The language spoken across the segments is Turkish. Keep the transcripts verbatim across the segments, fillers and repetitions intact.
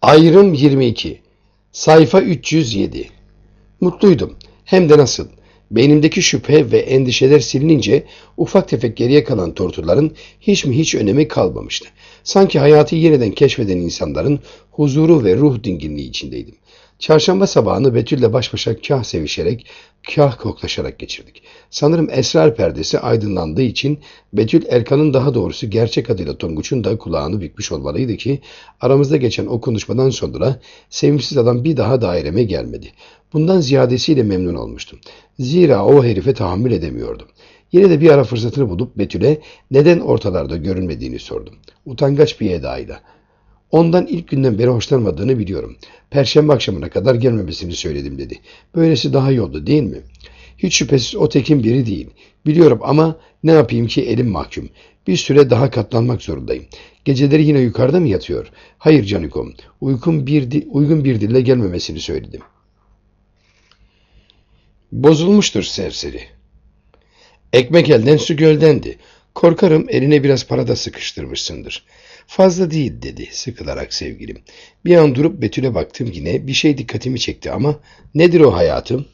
Ayrım yirmi iki. Sayfa üç yüz yedi. Mutluydum. Hem de nasıl. Beynimdeki şüphe ve endişeler silinince ufak tefek geriye kalan tortuların hiç mi hiç önemi kalmamıştı. Sanki hayatı yeniden keşfeden insanların huzuru ve ruh dinginliği içindeydim. Çarşamba sabahını Betül'le baş başa kah sevişerek, kah koklaşarak geçirdik. Sanırım esrar perdesi aydınlandığı için Betül Erkan'ın, daha doğrusu gerçek adıyla Tonguç'un da kulağını bükmüş olmalıydı ki aramızda geçen o konuşmadan sonra sevimsiz adam bir daha daireme gelmedi. Bundan ziyadesiyle memnun olmuştum. Zira o herife tahammül edemiyordum. Yine de bir ara fırsatını bulup Betül'e neden ortalarda görünmediğini sordum. Utangaç bir edayla. Ondan ilk günden beri hoşlanmadığını biliyorum. Perşembe akşamına kadar gelmemesini söyledim dedi. Böylesi daha iyi oldu değil mi? Hiç şüphesiz o tekin biri değil. Biliyorum ama ne yapayım ki elim mahkum. Bir süre daha katlanmak zorundayım. Geceleri yine yukarıda mı yatıyor? Hayır canikom. Uykum bir uygun bir dille gelmemesini söyledim. Bozulmuştur serseri. Ekmek elden su göldendi. Korkarım eline biraz para da sıkıştırmışsındır. Fazla değil dedi sıkılarak sevgilim. Bir an durup Betül'e baktım, yine bir şey dikkatimi çekti ama nedir o hayatım?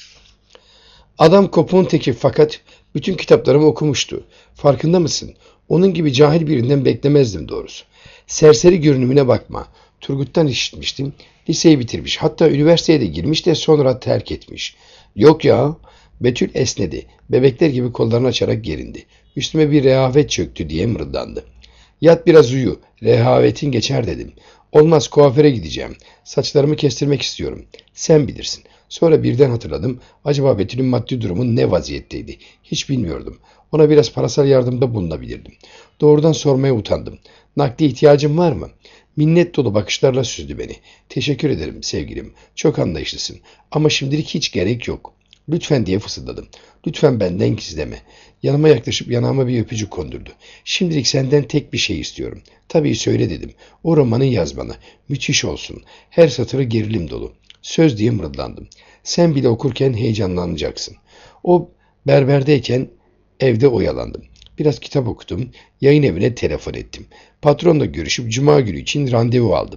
Adam kopuğun teki, fakat bütün kitaplarımı okumuştu. Farkında mısın? Onun gibi cahil birinden beklemezdim doğrusu. Serseri görünümüne bakma. Turgut'tan işitmiştim. Liseyi bitirmiş, hatta üniversiteye de girmiş de sonra terk etmiş. Yok ya. Betül esnedi. Bebekler gibi kollarını açarak gerindi. Üstüme bir rehavet çöktü diye mırıldandı. Yat biraz uyu. Rehavetin geçer dedim. Olmaz, kuaföre gideceğim. Saçlarımı kestirmek istiyorum. Sen bilirsin. Sonra birden hatırladım. Acaba Betül'ün maddi durumu ne vaziyetteydi? Hiç bilmiyordum. Ona biraz parasal yardımda bulunabilirdim. Doğrudan sormaya utandım. Nakdi ihtiyacın var mı? Minnet dolu bakışlarla süzdü beni. Teşekkür ederim sevgilim. Çok anlayışlısın. Ama şimdilik hiç gerek yok. Lütfen diye fısıldadım. Lütfen benden gizleme. Yanıma yaklaşıp yanağıma bir öpücük kondurdu. Şimdilik senden tek bir şey istiyorum. Tabii söyle dedim. O romanı yaz bana. Müthiş olsun. Her satırı gerilim dolu. Söz diye mırıldandım. Sen bile okurken heyecanlanacaksın. O berberdeyken evde oyalandım. Biraz kitap okudum. Yayın evine telefon ettim. Patronla görüşüp cuma günü için randevu aldım.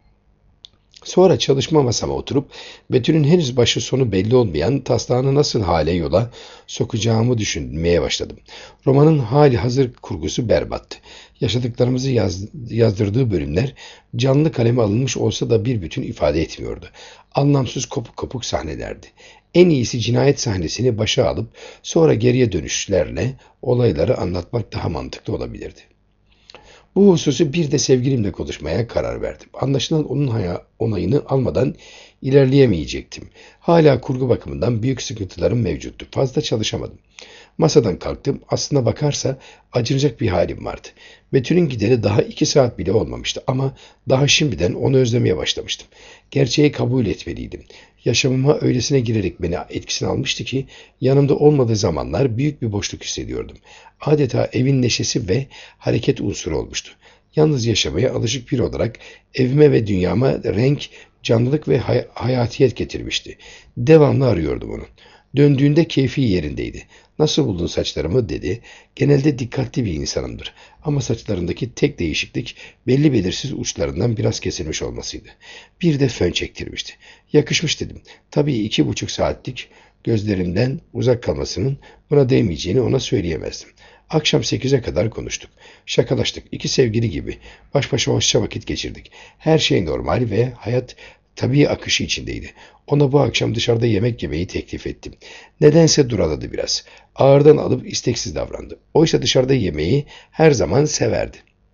Sonra çalışma masama oturup Betül'ün henüz başı sonu belli olmayan taslağını nasıl hale yola sokacağımı düşünmeye başladım. Romanın hali hazır kurgusu berbattı. Yaşadıklarımızı yaz, yazdırdığı bölümler canlı kaleme alınmış olsa da bir bütün ifade etmiyordu. Anlamsız kopuk kopuk sahnelerdi. En iyisi cinayet sahnesini başa alıp sonra geriye dönüşlerle olayları anlatmak daha mantıklı olabilirdi. Bu hususu bir de sevgilimle konuşmaya karar verdim. Anlaşılan onun onayını almadan ilerleyemeyecektim. Hala kurgu bakımından büyük sıkıntılarım mevcuttu. Fazla çalışamadım. Masadan kalktım. Aslına bakarsa acınacak bir halim vardı. Betül'ün gideri daha iki saat bile olmamıştı ama daha şimdiden onu özlemeye başlamıştım. Gerçeği kabul etmeliydim. Yaşamıma öylesine girerek beni etkisine almıştı ki yanımda olmadığı zamanlar büyük bir boşluk hissediyordum. Adeta evin neşesi ve hareket unsuru olmuştu. Yalnız yaşamaya alışık biri olarak evime ve dünyama renk, canlılık ve hay- hayatiyet getirmişti. Devamlı arıyordum onu. Döndüğünde keyfi yerindeydi. Nasıl buldun saçlarımı dedi. Genelde dikkatli bir insanımdır. Ama saçlarındaki tek değişiklik belli belirsiz uçlarından biraz kesilmiş olmasıydı. Bir de fön çektirmişti. Yakışmış dedim. Tabii iki buçuk saatlik gözlerimden uzak kalmasının buna değmeyeceğini ona söyleyemezdim. Akşam sekize kadar konuştuk. Şakalaştık. İki sevgili gibi. Baş başa hoşça vakit geçirdik. Her şey normal ve hayat tabii akışı içindeydi. Ona bu akşam dışarıda yemek yemeyi teklif ettim. Nedense duraladı biraz. Ağırdan alıp isteksiz davrandı. Oysa dışarıda yemeği her zaman severdi.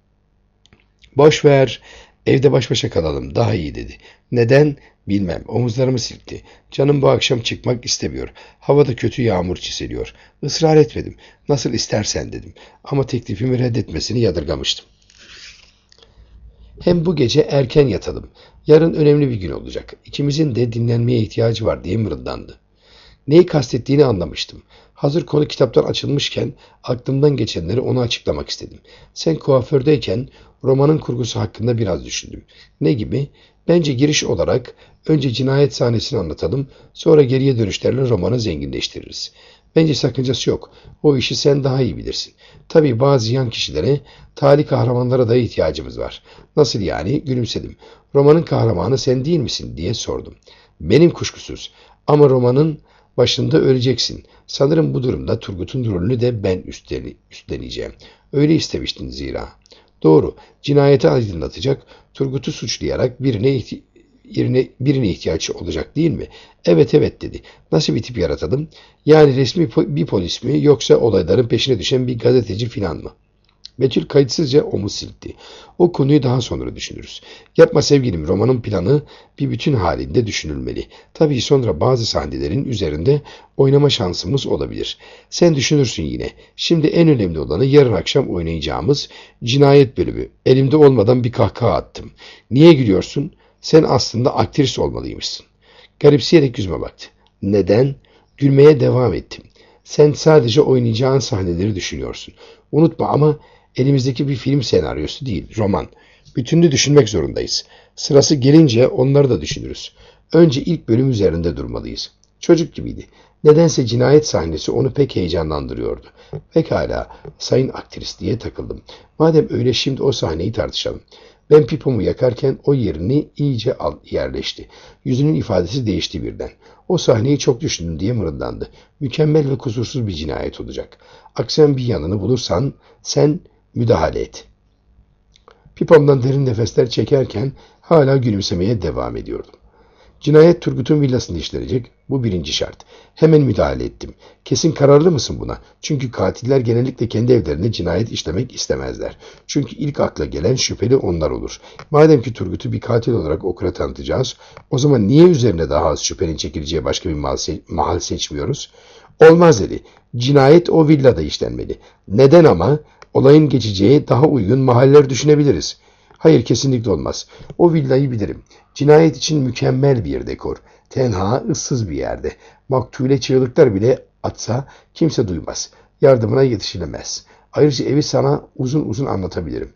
Boş ver, evde baş başa kalalım daha iyi dedi. Neden? Bilmem. Omuzlarımı silkti. Canım bu akşam çıkmak istemiyor. Havada kötü yağmur çiseliyor. Israr etmedim. Nasıl istersen dedim. Ama teklifimi reddetmesini yadırgamıştım. Hem bu gece erken yatalım. Yarın önemli bir gün olacak. İkimizin de dinlenmeye ihtiyacı var diye mırıldandı. Neyi kastettiğini anlamıştım. Hazır konu kitaptan açılmışken aklımdan geçenleri ona açıklamak istedim. Sen kuafördeyken romanın kurgusu hakkında biraz düşündüm. Ne gibi? Bence giriş olarak önce cinayet sahnesini anlatalım, sonra geriye dönüşlerle romanı zenginleştiririz. Bence sakıncası yok. O işi sen daha iyi bilirsin. Tabii bazı yan kişilere, tali kahramanlara da ihtiyacımız var. Nasıl yani? Gülümsedim. Romanın kahramanı sen değil misin diye sordum. Benim kuşkusuz. Ama romanın başında öleceksin. Sanırım bu durumda Turgut'un rolünü de ben üstleneceğim. Öyle istemiştin zira. Doğru. Cinayeti aydınlatacak, Turgut'u suçlayarak birine ihti birine, birine ihtiyaç olacak değil mi? Evet evet dedi. Nasıl bir tip yaratalım? Yani resmi po bir polis mi yoksa olayların peşine düşen bir gazeteci filan mı? Betül kayıtsızca omuz silkti. O konuyu daha sonra düşünürüz. Yapma sevgilim, romanın planı bir bütün halinde düşünülmeli. Tabii sonra bazı sahnelerin üzerinde oynama şansımız olabilir. Sen düşünürsün yine. Şimdi en önemli olanı yarın akşam oynayacağımız cinayet bölümü. Elimde olmadan bir kahkaha attım. Niye gülüyorsun? Sen aslında aktris olmalıymışsın. Garipseyerek yüzüme baktı. Neden? Gülmeye devam ettim. Sen sadece oynayacağın sahneleri düşünüyorsun. Unutma ama elimizdeki bir film senaryosu değil, roman. Bütününü düşünmek zorundayız. Sırası gelince onları da düşünürüz. Önce ilk bölüm üzerinde durmalıyız. Çocuk gibiydi. Nedense cinayet sahnesi onu pek heyecanlandırıyordu. Pekala, sayın aktris diye takıldım. Madem öyle şimdi o sahneyi tartışalım. Ben pipomu yakarken o yerini iyice al yerleşti. Yüzünün ifadesi değişti birden. O sahneyi çok düşündüm diye mırıldandı. Mükemmel ve kusursuz bir cinayet olacak. Aksayan bir yanını bulursan sen müdahale et. Pipomdan derin nefesler çekerken hala gülümsemeye devam ediyordum. Cinayet Turgut'un villasında işlenecek. Bu birinci şart. Hemen müdahale ettim. Kesin kararlı mısın buna? Çünkü katiller genellikle kendi evlerinde cinayet işlemek istemezler. Çünkü ilk akla gelen şüpheli onlar olur. Madem ki Turgut'u bir katil olarak okura tanıtacağız, o zaman niye üzerine daha az şüphenin çekileceği başka bir mahal seçmiyoruz? Olmaz dedi. Cinayet o villada işlenmeli. Neden ama? Olayın geçeceği daha uygun mahaller düşünebiliriz. Hayır, kesinlikle olmaz. O villayı bilirim. Cinayet için mükemmel bir dekor. Tenha, ıssız bir yerde. Maktule çığlıklar bile atsa kimse duymaz. Yardımına yetişilemez. Ayrıca evi sana uzun uzun anlatabilirim.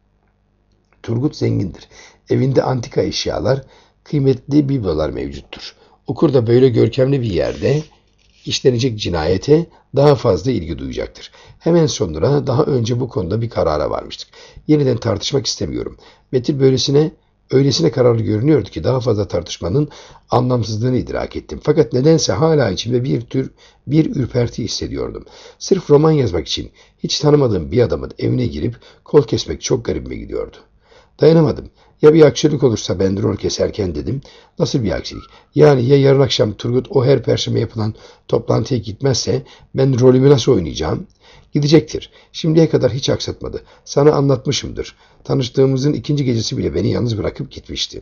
Turgut zengindir. Evinde antika eşyalar, kıymetli biblolar mevcuttur. Okur da böyle görkemli bir yerde işlenecek cinayete daha fazla ilgi duyacaktır. Hemen sonra daha önce bu konuda bir karara varmıştık. Yeniden tartışmak istemiyorum. Betül böylesine, öylesine kararlı görünüyordu ki daha fazla tartışmanın anlamsızlığını idrak ettim. Fakat nedense hala içimde bir tür bir ürperti hissediyordum. Sırf roman yazmak için hiç tanımadığım bir adamın evine girip kol kesmek çok garibime gidiyordu. Dayanamadım. Ya bir aksilik olursa ben rol keserken dedim. Nasıl bir aksilik? Yani ya yarın akşam Turgut o her perşembe yapılan toplantıya gitmezse ben rolümü nasıl oynayacağım? Gidecektir. Şimdiye kadar hiç aksatmadı. Sana anlatmışımdır. Tanıştığımızın ikinci gecesi bile beni yalnız bırakıp gitmişti.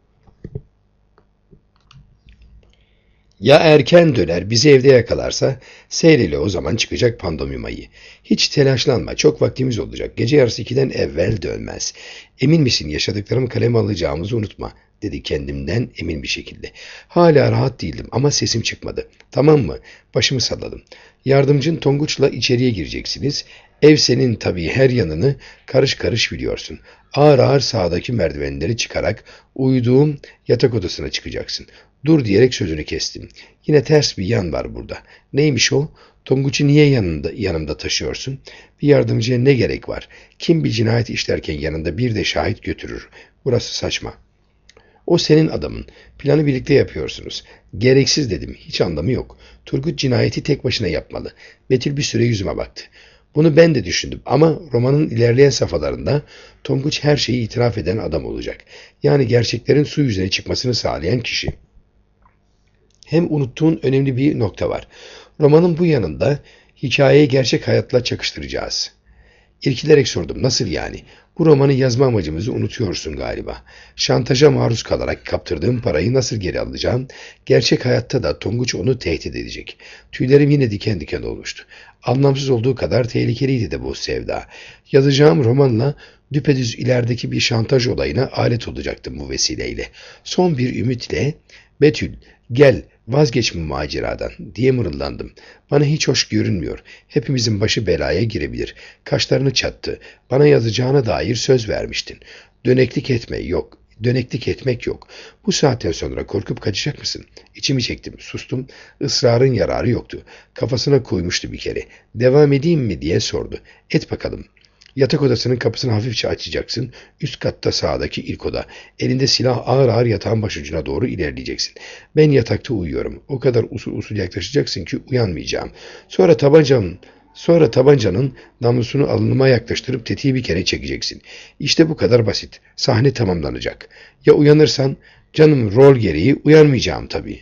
Ya erken döner bizi evde yakalarsa seyreyle o zaman çıkacak pandomimayı. Hiç telaşlanma, çok vaktimiz olacak. Gece yarısı ikiden evvel dönmez. Emin misin yaşadıklarımı kaleme alacağımızı unutma dedi kendimden emin bir şekilde. Hala rahat değildim ama sesim çıkmadı. Tamam mı? Başımı salladım. Yardımcın Tonguç'la içeriye gireceksiniz. Ev senin tabii, her yanını karış karış biliyorsun. Ağır ağır sağdaki merdivenleri çıkarak uyuduğum yatak odasına çıkacaksın. Dur diyerek sözünü kestim. Yine ters bir yan var burada. Neymiş o? Tonguç'u niye yanında, yanımda taşıyorsun? Bir yardımcıya ne gerek var? Kim bir cinayet işlerken yanında bir de şahit götürür? Burası saçma. O senin adamın. Planı birlikte yapıyorsunuz. Gereksiz dedim. Hiç anlamı yok. Turgut cinayeti tek başına yapmalı. Betül bir süre yüzüme baktı. Bunu ben de düşündüm ama romanın ilerleyen safhalarında Tonguç her şeyi itiraf eden adam olacak. Yani gerçeklerin su yüzüne çıkmasını sağlayan kişi. Hem unuttuğun önemli bir nokta var. Romanın bu yanında hikayeyi gerçek hayatla çakıştıracağız. İrkilerek sordum. Nasıl yani? Bu romanı yazma amacımızı unutuyorsun galiba. Şantaja maruz kalarak kaptırdığım parayı nasıl geri alacağım? Gerçek hayatta da Tonguç onu tehdit edecek. Tüylerim yine diken diken olmuştu. Anlamsız olduğu kadar tehlikeliydi de bu sevda. Yazacağım romanla düpedüz ilerideki bir şantaj olayına alet olacaktım bu vesileyle. Son bir ümitle Betül gel vazgeç bu maceradan diye mırıldandım. Bana hiç hoş görünmüyor. Hepimizin başı belaya girebilir. Kaşlarını çattı. Bana yazacağına dair söz vermiştin. Döneklik etme, yok. Döneklik etmek yok. Bu saatten sonra korkup kaçacak mısın? İçimi çektim, sustum. Israrın yararı yoktu. Kafasına koymuştu bir kere. Devam edeyim mi diye sordu. Et bakalım. Yatak odasının kapısını hafifçe açacaksın. Üst katta sağdaki ilk oda. Elinde silah ağır ağır yatağın başucuna doğru ilerleyeceksin. Ben yatakta uyuyorum. O kadar usul usul yaklaşacaksın ki uyanmayacağım. Sonra tabancamın Sonra tabancanın namlusunu alnıma yaklaştırıp tetiği bir kere çekeceksin. İşte bu kadar basit. Sahne tamamlanacak. Ya uyanırsan? Canım rol gereği uyanmayacağım tabii.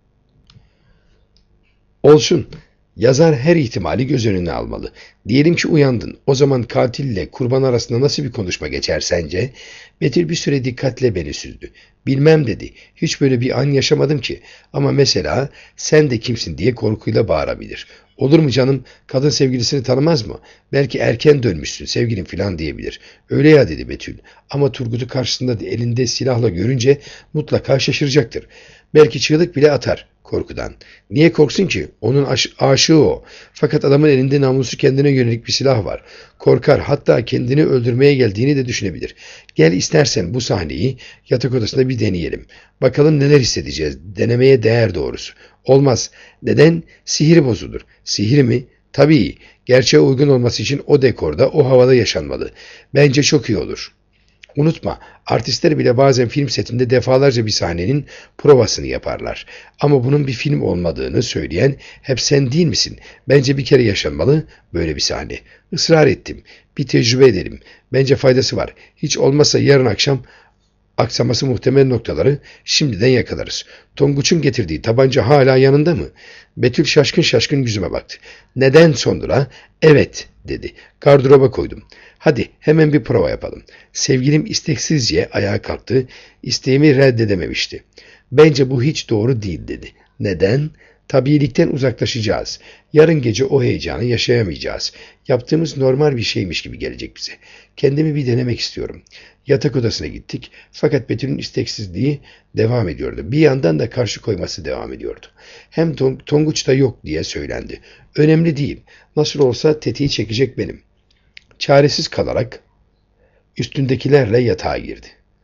Olsun. Yazar her ihtimali göz önüne almalı. Diyelim ki uyandın. O zaman katille kurban arasında nasıl bir konuşma geçer sence? Betül bir süre dikkatle beni süzdü. Bilmem dedi. Hiç böyle bir an yaşamadım ki. Ama mesela sen de kimsin diye korkuyla bağırabilir. Olur mu canım? Kadın sevgilisini tanımaz mı? Belki erken dönmüşsün sevgilim filan diyebilir. Öyle ya dedi Betül. Ama Turgut'u karşısında elinde silahla görünce mutlaka şaşıracaktır. Belki çığlık bile atar korkudan. Niye korksun ki? Onun aş aşığı o. Fakat adamın elinde namusu kendine yönelik bir silah var. Korkar, hatta kendini öldürmeye geldiğini de düşünebilir. Gel istersen bu sahneyi yatak odasında bir deneyelim. Bakalım neler hissedeceğiz. Denemeye değer doğrusu. Olmaz. Neden? Sihir bozulur. Sihir mi? Tabii. Gerçeğe uygun olması için o dekorda, o havada yaşanmalı. Bence çok iyi olur. Unutma, artistler bile bazen film setinde defalarca bir sahnenin provasını yaparlar. Ama bunun bir film olmadığını söyleyen hep sen değil misin? Bence bir kere yaşanmalı böyle bir sahne. Israr ettim. Bir tecrübe edelim. Bence faydası var. Hiç olmazsa yarın akşam aksaması muhtemel noktaları şimdiden yakalarız. Tonguç'un getirdiği tabanca hala yanında mı? Betül şaşkın şaşkın yüzüme baktı. Neden sonra? Evet dedi. Gardıroba koydum. Hadi hemen bir prova yapalım. Sevgilim isteksizce ayağa kalktı. İsteğimi reddedememişti. Bence bu hiç doğru değil dedi. Neden? Tabiilikten uzaklaşacağız. Yarın gece o heyecanı yaşayamayacağız. Yaptığımız normal bir şeymiş gibi gelecek bize. Kendimi bir denemek istiyorum. Yatak odasına gittik. Fakat Betül'ün isteksizliği devam ediyordu. Bir yandan da karşı koyması devam ediyordu. Hem Tonguç da yok diye söylendi. Önemli değil. Nasıl olsa tetiği çekecek benim. Çaresiz kalarak üstündekilerle yatağa girdi.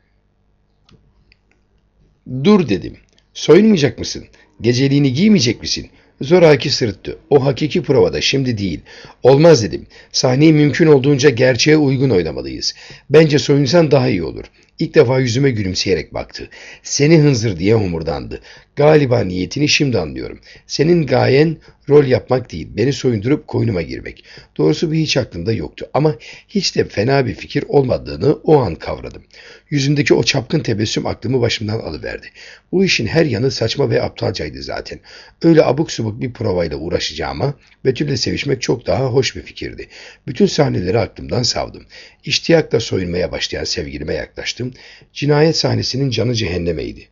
Dur dedim. Soyunmayacak mısın? Geceliğini giymeyecek misin? Zoraki sırıttı. O hakiki provada, şimdi değil. Olmaz dedim. Sahneyi mümkün olduğunca gerçeğe uygun oynamalıyız. Bence soyunsan daha iyi olur. İlk defa yüzüme gülümseyerek baktı. Seni hınzır diye homurdandı. Galiba niyetini şimdi anlıyorum. Senin gayen rol yapmak değil, beni soyundurup koynuma girmek. Doğrusu bu hiç aklımda yoktu ama hiç de fena bir fikir olmadığını o an kavradım. Yüzündeki o çapkın tebessüm aklımı başımdan alıverdi. Bu işin her yanı saçma ve aptalcaydı zaten. Öyle abuk subuk bir provayla uğraşacağıma Betül'le sevişmek çok daha hoş bir fikirdi. Bütün sahneleri aklımdan savdım. İştiyakla soyunmaya başlayan sevgilime yaklaştım. Cinayet sahnesinin canı cehennemeydi.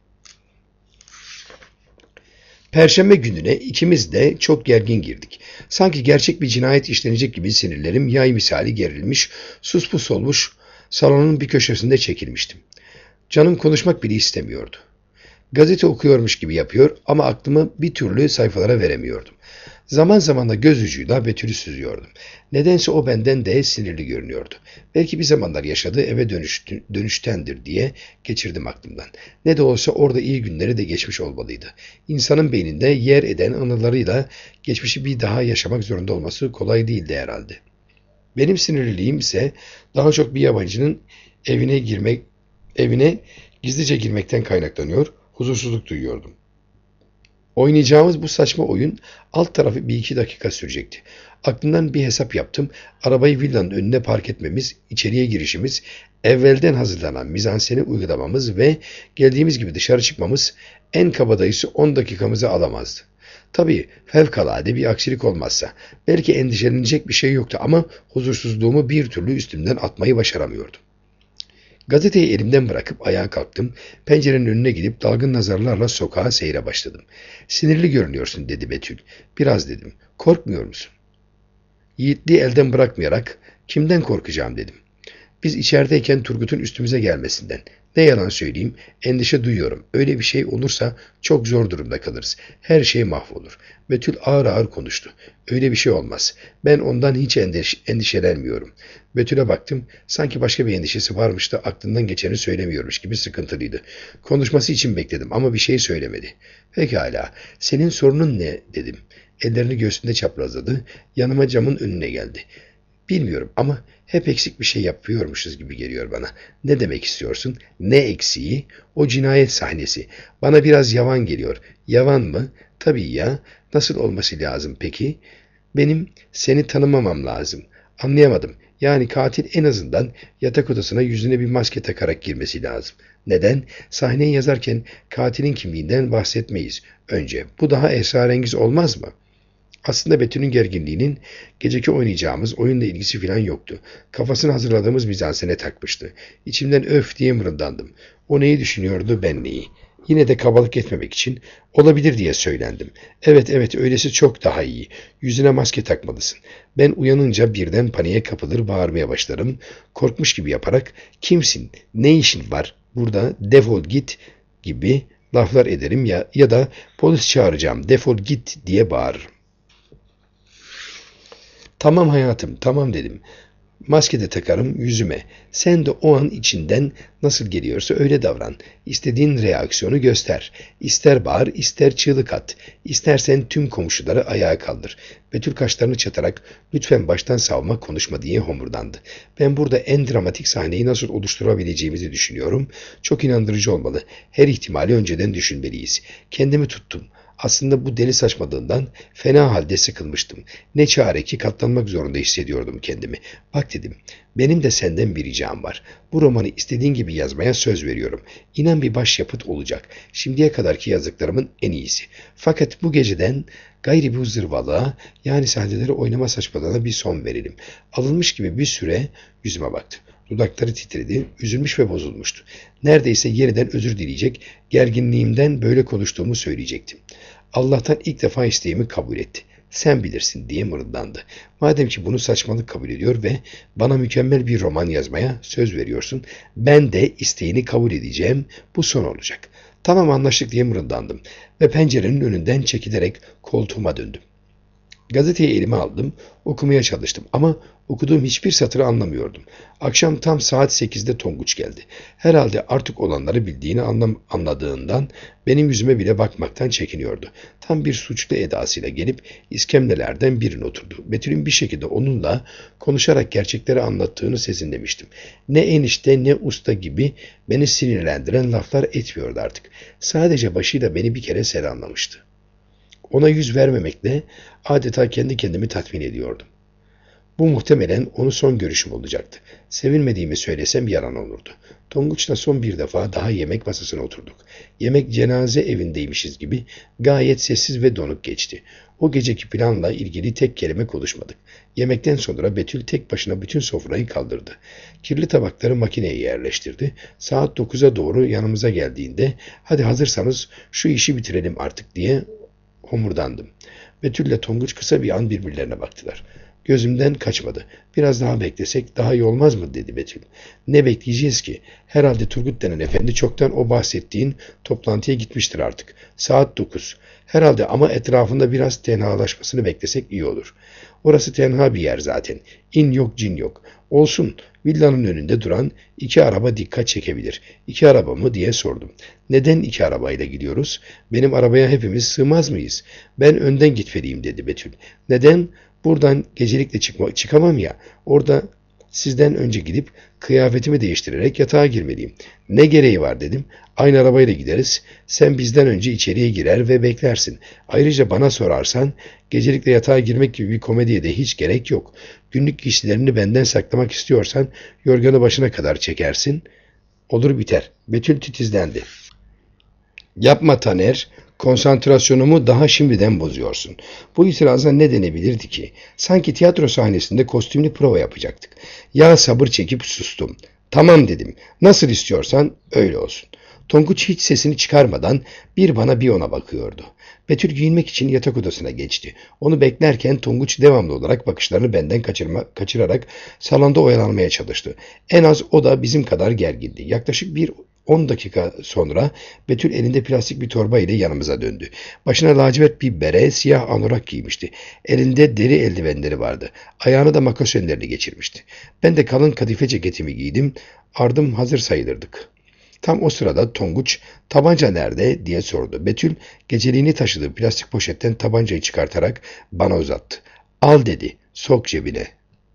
Perşembe gününe ikimiz de çok gergin girdik. Sanki gerçek bir cinayet işlenecek gibi sinirlerim yay misali gerilmiş, suspus olmuş, salonun bir köşesinde çekilmiştim. Canım konuşmak bile istemiyordu. Gazete okuyormuş gibi yapıyor ama aklımı bir türlü sayfalara veremiyordum. Zaman zaman da göz ucuyla Betül'ü süzüyordum. Nedense o benden de sinirli görünüyordu. Belki bir zamanlar yaşadığı eve dönüştü, dönüştendir diye geçirdim aklımdan. Ne de olsa orada iyi günleri de geçmiş olmalıydı. İnsanın beyninde yer eden anılarıyla geçmişi bir daha yaşamak zorunda olması kolay değildi herhalde. Benim sinirliliğim ise daha çok bir yabancının evine girmek, evine gizlice girmekten kaynaklanıyor, huzursuzluk duyuyordum. Oynayacağımız bu saçma oyun alt tarafı bir iki dakika sürecekti. Aklımdan bir hesap yaptım. Arabayı villanın önüne park etmemiz, içeriye girişimiz, evvelden hazırlanan mizanseni uygulamamız ve geldiğimiz gibi dışarı çıkmamız en kabadayısı on dakikamızı alamazdı. Tabii fevkalade bir aksilik olmazsa. Belki endişelenecek bir şey yoktu ama huzursuzluğumu bir türlü üstümden atmayı başaramıyordum. Gazeteyi elimden bırakıp ayağa kalktım. Pencerenin önüne gidip dalgın nazarlarla sokağa seyre başladım. Sinirli görünüyorsun dedi Betül. Biraz dedim. Korkmuyor musun? Yiğitliği elden bırakmayarak kimden korkacağım dedim. Biz içerideyken Turgut'un üstümüze gelmesinden. Ne yalan söyleyeyim, endişe duyuyorum. Öyle bir şey olursa çok zor durumda kalırız. Her şey mahvolur. Betül ağır ağır konuştu. Öyle bir şey olmaz. Ben ondan hiç endiş endişelenmiyorum. Betül'e baktım. Sanki başka bir endişesi varmış da aklından geçeni söylemiyormuş gibi sıkıntılıydı. Konuşması için bekledim ama bir şey söylemedi. Pekala, senin sorunun ne dedim. Ellerini göğsünde çaprazladı. Yanıma camın önüne geldi. Bilmiyorum ama hep eksik bir şey yapıyormuşuz gibi geliyor bana. Ne demek istiyorsun? Ne eksiği? O cinayet sahnesi. Bana biraz yavan geliyor. Yavan mı? Tabii ya. Nasıl olması lazım peki? Benim seni tanımamam lazım. Anlayamadım. Yani katil en azından yatak odasına yüzüne bir maske takarak girmesi lazım. Neden? Sahneyi yazarken katilin kimliğinden bahsetmeyiz. Önce. Bu daha esrarengiz olmaz mı? Aslında Betül'ün gerginliğinin geceki oynayacağımız oyunla ilgisi filan yoktu. Kafasını hazırladığımız mizansene takmıştı. İçimden öf diye mırıldandım. O neyi düşünüyordu, ben neyi? Yine de kabalık etmemek için olabilir diye söylendim. Evet evet, öylesi çok daha iyi. Yüzüne maske takmalısın. Ben uyanınca birden paniğe kapılır, bağırmaya başlarım. Korkmuş gibi yaparak kimsin, ne işin var burada, defol git gibi laflar ederim ya, ya da polis çağıracağım, defol git diye bağırırım. Tamam hayatım, tamam dedim. Maske de takarım yüzüme. Sen de o an içinden nasıl geliyorsa öyle davran. İstediğin reaksiyonu göster. İster bağır, ister çığlık at. İstersen tüm komşuları ayağa kaldır. Betül kaşlarını çatarak lütfen baştan savma, konuşma diye homurdandı. Ben burada en dramatik sahneyi nasıl oluşturabileceğimizi düşünüyorum. Çok inandırıcı olmalı. Her ihtimali önceden düşünmeliyiz. Kendimi tuttum. Aslında bu deli saçmalığından fena halde sıkılmıştım. Ne çare ki katlanmak zorunda hissediyordum kendimi. Bak dedim, benim de senden bir ricam var. Bu romanı istediğin gibi yazmaya söz veriyorum. İnan bir başyapıt olacak. Şimdiye kadarki yazdıklarımın en iyisi. Fakat bu geceden gayri bu zırvalığa, yani sahneleri oynama saçmalığına bir son verelim. Alınmış gibi bir süre yüzüme baktı. Dudakları titredi, üzülmüş ve bozulmuştu. Neredeyse yeniden özür dileyecek, gerginliğimden böyle konuştuğumu söyleyecektim. Allah'tan ilk defa isteğimi kabul etti. Sen bilirsin diye mırıldandı. Madem ki bunu saçmalık kabul ediyor ve bana mükemmel bir roman yazmaya söz veriyorsun, ben de isteğini kabul edeceğim, bu son olacak. Tamam, anlaştık diye mırıldandım ve pencerenin önünden çekilerek koltuğuma döndüm. Gazeteyi elime aldım, okumaya çalıştım ama okuduğum hiçbir satırı anlamıyordum. Akşam tam saat sekizde Tonguç geldi. Herhalde artık olanları bildiğini anlam anladığından benim yüzüme bile bakmaktan çekiniyordu. Tam bir suçlu edasıyla gelip iskemlelerden birine oturdu. Betül'ün bir şekilde onunla konuşarak gerçekleri anlattığını sezinlemiştim. Ne enişte ne usta gibi beni sinirlendiren laflar etmiyordu artık. Sadece başıyla beni bir kere selamlamıştı. Ona yüz vermemekle adeta kendi kendimi tatmin ediyordum. Bu muhtemelen onun son görüşüm olacaktı. Sevinmediğimi söylesem yalan olurdu. Tonguç'la son bir defa daha yemek masasına oturduk. Yemek cenaze evindeymişiz gibi gayet sessiz ve donuk geçti. O geceki planla ilgili tek kelime konuşmadık. Yemekten sonra Betül tek başına bütün sofrayı kaldırdı. Kirli tabakları makineye yerleştirdi. Saat dokuza doğru yanımıza geldiğinde "Hadi hazırsanız şu işi bitirelim artık" diye homurdandım. Betül'le Tonguç kısa bir an birbirlerine baktılar. Gözümden kaçmadı. Biraz daha beklesek daha iyi olmaz mı dedi Betül. Ne bekleyeceğiz ki? Herhalde Turgut denen efendi çoktan o bahsettiğin toplantıya gitmiştir artık. Saat dokuz. Herhalde ama etrafında biraz tenhalaşmasını beklesek iyi olur. Orası tenha bir yer zaten. İn yok cin yok. Olsun, villanın önünde duran iki araba dikkat çekebilir. İki araba mı diye sordum. Neden iki arabayla gidiyoruz? Benim arabaya hepimiz sığmaz mıyız? Ben önden gitmeliyim dedi Betül. Neden? Buradan gecelikle çıkma, çıkamam ya. Orada sizden önce gidip kıyafetimi değiştirerek yatağa girmeliyim. Ne gereği var dedim. Aynı arabayla gideriz. Sen bizden önce içeriye girer ve beklersin. Ayrıca bana sorarsan gecelikle yatağa girmek gibi bir komediye de hiç gerek yok. Günlük giysilerini benden saklamak istiyorsan yorganı başına kadar çekersin. Olur biter. Betül titizlendi. Yapma Taner. Konsantrasyonumu daha şimdiden bozuyorsun. Bu itiraza ne denebilirdi ki? Sanki tiyatro sahnesinde kostümlü prova yapacaktık. Ya sabır çekip sustum. Tamam dedim. Nasıl istiyorsan öyle olsun. Tonguç hiç sesini çıkarmadan bir bana bir ona bakıyordu. Betül giyinmek için yatak odasına geçti. Onu beklerken Tonguç devamlı olarak bakışlarını benden kaçırma, kaçırarak salonda oyalanmaya çalıştı. En az o da bizim kadar gergindi. Yaklaşık bir on dakika sonra Betül elinde plastik bir torba ile yanımıza döndü. Başına lacivert bir bere, siyah anorak giymişti. Elinde deri eldivenleri vardı. Ayağına da makas önlerini geçirmişti. Ben de kalın kadife ceketimi giydim. Ardım hazır sayılırdık. Tam o sırada Tonguç "Tabanca nerede?" diye sordu. Betül geceliğini taşıdığı plastik poşetten tabancayı çıkartarak bana uzattı. "Al," dedi. "Sok cebine."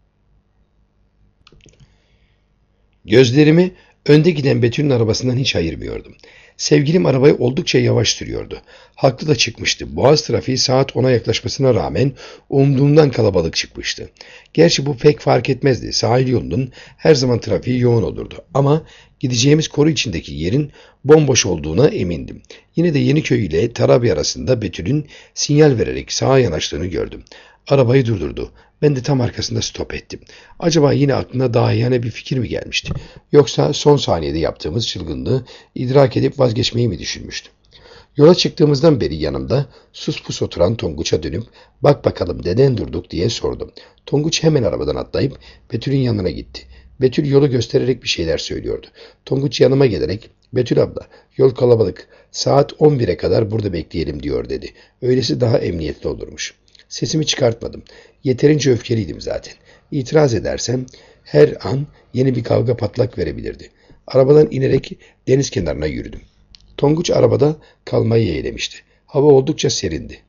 Gözlerimi önde giden Betül'ün arabasından hiç ayırmıyordum. Sevgilim arabayı oldukça yavaş sürüyordu. Haklı da çıkmıştı. Boğaz trafiği saat ona yaklaşmasına rağmen umduğumdan kalabalık çıkmıştı. Gerçi bu pek fark etmezdi. Sahil yolunun her zaman trafiği yoğun olurdu. Ama gideceğimiz koru içindeki yerin bomboş olduğuna emindim. Yine de Yeniköy ile Tarabya arasında Betül'ün sinyal vererek sağa yanaştığını gördüm. Arabayı durdurdu. Ben de tam arkasında stop ettim. Acaba yine aklına dahiyane bir fikir mi gelmişti? Yoksa son saniyede yaptığımız çılgınlığı idrak edip vazgeçmeyi mi düşünmüştü? Yola çıktığımızdan beri yanımda sus pus oturan Tonguç'a dönüp "Bak bakalım neden durduk?" diye sordum. Tonguç hemen arabadan atlayıp Betül'ün yanına gitti. Betül yolu göstererek bir şeyler söylüyordu. Tonguç yanıma gelerek "Betül abla, yol kalabalık. Saat on bire kadar burada bekleyelim," diyor dedi. Öylesi daha emniyetli olurmuş. Sesimi çıkartmadım. Yeterince öfkeliydim zaten. İtiraz edersem her an yeni bir kavga patlak verebilirdi. Arabadan inerek deniz kenarına yürüdüm. Tonguç arabada kalmayı yeğlemişti. Hava oldukça serindi.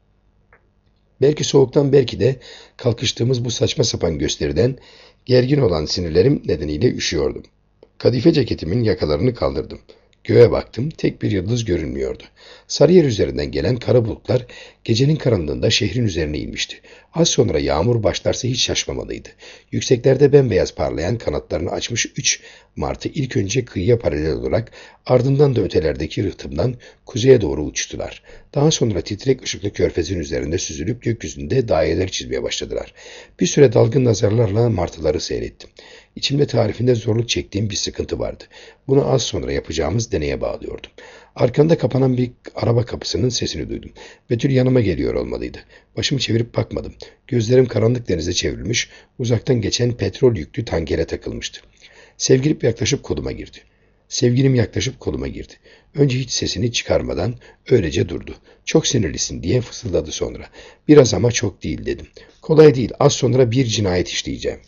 Belki soğuktan, belki de kalkıştığımız bu saçma sapan gösteriden gergin olan sinirlerim nedeniyle üşüyordum. Kadife ceketimin yakalarını kaldırdım. Göğe baktım, tek bir yıldız görünmüyordu. Sarıyer üzerinden gelen kara bulutlar gecenin karanlığında şehrin üzerine inmişti. Az sonra yağmur başlarsa hiç şaşmamalıydı. Yükseklerde bembeyaz parlayan kanatlarını açmış üç martı ilk önce kıyıya paralel olarak, ardından da ötelerdeki rıhtımdan kuzeye doğru uçtular. Daha sonra titrek ışıklı körfezin üzerinde süzülüp gökyüzünde daireler çizmeye başladılar. Bir süre dalgın nazarlarla martıları seyrettim. İçimde tarifinde zorluk çektiğim bir sıkıntı vardı. Bunu az sonra yapacağımız deneye bağlıyordum. Arkamda kapanan bir araba kapısının sesini duydum. Betül yanıma geliyor olmalıydı. Başımı çevirip bakmadım. Gözlerim karanlık denize çevrilmiş, uzaktan geçen petrol yüklü tankere takılmıştı. Sevgilim yaklaşıp koluma girdi. Sevgilim yaklaşıp koluma girdi. Önce hiç sesini çıkarmadan öylece durdu. "Çok sinirlisin," diye fısıldadı sonra. "Biraz ama çok değil," dedim. "Kolay değil. Az sonra bir cinayet işleyeceğim."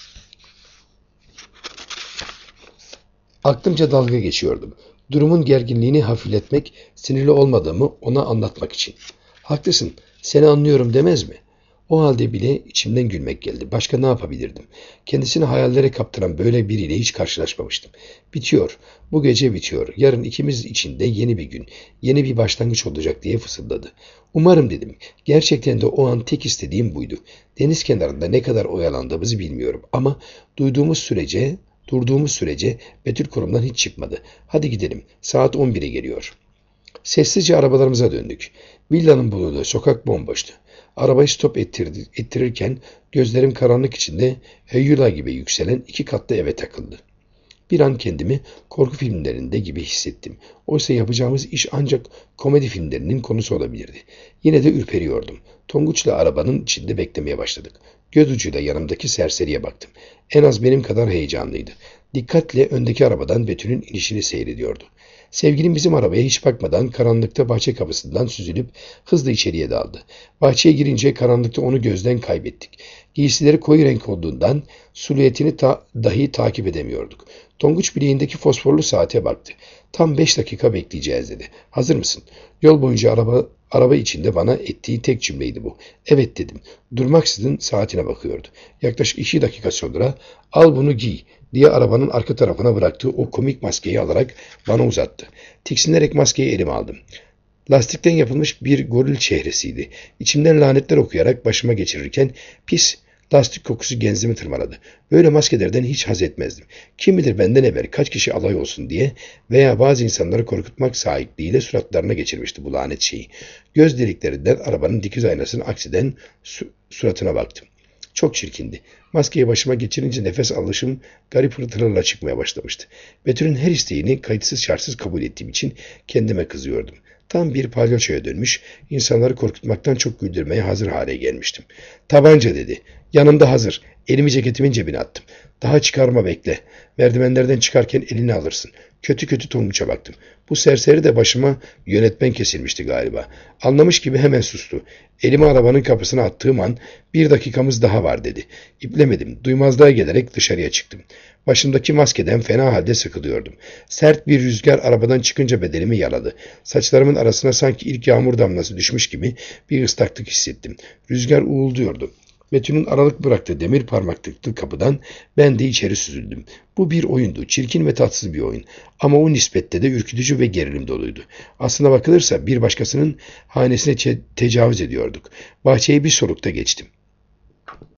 Aklımca dalga geçiyordum. Durumun gerginliğini hafifletmek, sinirli olmadığımı ona anlatmak için. "Haklısın, seni anlıyorum," demez mi? O halde bile içimden gülmek geldi. Başka ne yapabilirdim? Kendisini hayallere kaptıran böyle biriyle hiç karşılaşmamıştım. "Bitiyor. Bu gece bitiyor. Yarın ikimiz için de yeni bir gün, yeni bir başlangıç olacak," diye fısıldadı. "Umarım," dedim. Gerçekten de o an tek istediğim buydu. Deniz kenarında ne kadar oyalandığımızı bilmiyorum ama duyduğumuz sürece... Durduğumuz sürece Betül kolumdan hiç çıkmadı. "Hadi gidelim. Saat on bire geliyor." Sessizce arabalarımıza döndük. Villanın bulunduğu sokak bomboştu. Arabayı stop ettirdi, ettirirken gözlerim karanlık içinde heyyula gibi yükselen iki katlı eve takıldı. Bir an kendimi korku filmlerinde gibi hissettim. Oysa yapacağımız iş ancak komedi filmlerinin konusu olabilirdi. Yine de ürperiyordum. Tonguç'la arabanın içinde beklemeye başladık. Göz ucuyla yanımdaki serseriye baktım. En az benim kadar heyecanlıydı. Dikkatle öndeki arabadan Betül'ün inişini seyrediyordu. Sevgilim bizim arabaya hiç bakmadan karanlıkta bahçe kapısından süzülüp hızla içeriye daldı. Bahçeye girince karanlıkta onu gözden kaybettik. Giysileri koyu renk olduğundan silüetini ta dahi takip edemiyorduk. Tonguç bileğindeki fosforlu saate baktı. "Tam beş dakika bekleyeceğiz," dedi. "Hazır mısın?" Yol boyunca araba araba içinde bana ettiği tek cümleydi bu. "Evet," dedim. Durmaksızın saatine bakıyordu. Yaklaşık iki dakika sonra "Al bunu giy," diye arabanın arka tarafına bıraktığı o komik maskeyi alarak bana uzattı. Tiksinerek maskeyi elime aldım. Lastikten yapılmış bir goril çehresiydi. İçimden lanetler okuyarak başıma geçirirken pis lastik kokusu genzimi tırmaladı. Böyle maskelerden hiç haz etmezdim. Kim bilir benden evvel kaç kişi alay olsun diye veya bazı insanları korkutmak sahipliğiyle suratlarına geçirmişti bu lanet şeyi. Göz deliklerinden arabanın dikiz aynasının aksiden su suratına baktım. Çok çirkindi. Maskeyi başıma geçirince nefes alışım garip hırtılarla çıkmaya başlamıştı. Betül'ün her isteğini kayıtsız şartsız kabul ettiğim için kendime kızıyordum. Tam bir palyaçoya dönmüş, insanları korkutmaktan çok güldürmeye hazır hale gelmiştim. Tabanca dedi. Yanımda hazır. Elimi ceketimin cebine attım. Daha çıkarma bekle. Merdivenlerden çıkarken elini alırsın. Kötü kötü Tonguç'a baktım. Bu serseri de başıma yönetmen kesilmişti galiba. Anlamış gibi hemen sustu. Elimi arabanın kapısına attığım an bir dakikamız daha var dedi. İplemedim. Duymazlığa gelerek dışarıya çıktım. Başımdaki maskeden fena halde sıkılıyordum. Sert bir rüzgar arabadan çıkınca bedenimi yaladı. Saçlarımın arasına sanki ilk yağmur damlası düşmüş gibi bir ıslaklık hissettim. Rüzgar uğulduyordu. Betül'ün aralık bıraktığı demir parmaklıklı kapıdan ben de içeri süzüldüm. Bu bir oyundu, çirkin ve tatsız bir oyun. Ama o nispette de ürkütücü ve gerilim doluydu. Aslına bakılırsa bir başkasının hanesine tecavüz ediyorduk. Bahçeyi bir solukta geçtim.